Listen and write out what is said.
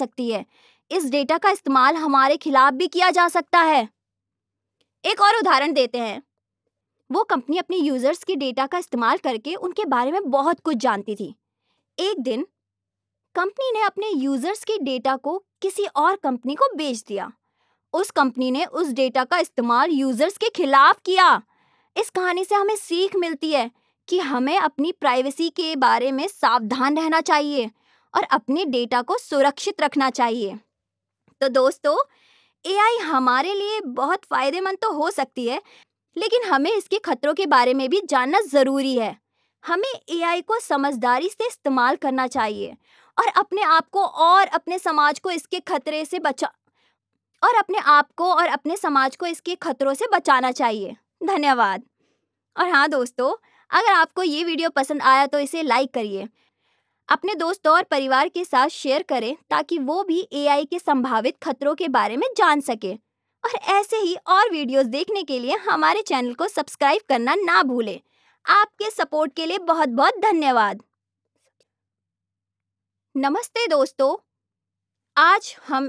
सकती है। इस डेटा का इस्तेमाल हमारे खिलाफ भी किया जा सकता है। एक और उदाहरण देते हैं। वो कंपनी अपने यूजर्स के डेटा का इस्तेमाल करके उनके बारे में बहुत कुछ जानती थी। एक दिन कंपनी ने अपने यूजर्स के डेटा को किसी और कंपनी को बेच दिया। उस कंपनी ने उस डेटा का इस्तेमाल यूजर्स के खिलाफ किया। इस कहानी से हमें सीख मिलती है कि हमें अपनी प्राइवेसी के बारे में सावधान रहना चाहिए और अपने डेटा को सुरक्षित रखना चाहिए। तो दोस्तों, एआई हमारे लिए बहुत फायदेमंद तो हो सकती है, लेकिन हमें इसके खतरों के बारे में भी जानना जरूरी है। हमें एआई को समझदारी से इस्तेमाल करना चाहिए और अपने आप को और अपने समाज को इसके खतरे से इसके खतरों से बचाना चाहिए। धन्यवाद। और हाँ दोस्तों, अगर आपको ये वीडियो पसंद आया तो इसे लाइक करिए, अपने दोस्तों और परिवार के साथ शेयर करें ताकि वो भी एआई के संभावित खतरों के बारे में जान सके। और ऐसे ही और वीडियोस देखने के लिए हमारे चैनल को सब्सक्राइब करना ना भूलें। आपके सपोर्ट के लिए बहुत बहुत धन्यवाद। नमस्ते दोस्तों, आज हम